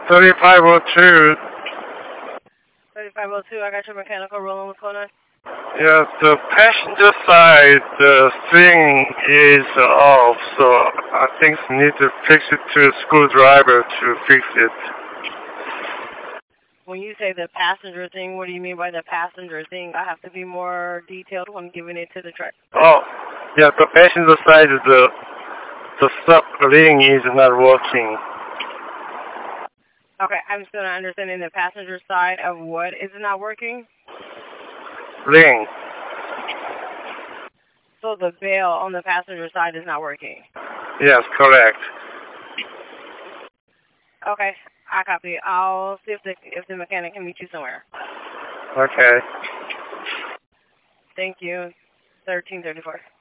3502. 3502, I got your mechanical rolling. What's going on? Yes, the passenger side thing is off, so I think you need to fix it to a screwdriver to fix it. When you say the passenger thing, what do you mean by the passenger thing? I have to be more detailed when giving it to the truck. Oh, yeah, the passenger side, the sub ring is not working. Okay, I'm still not understanding the passenger side of what is not working. Ring. So the bell on the passenger side is not working? Yes, correct. Okay, I copy. I'll see if the mechanic can meet you somewhere. Okay. Thank you. 1334.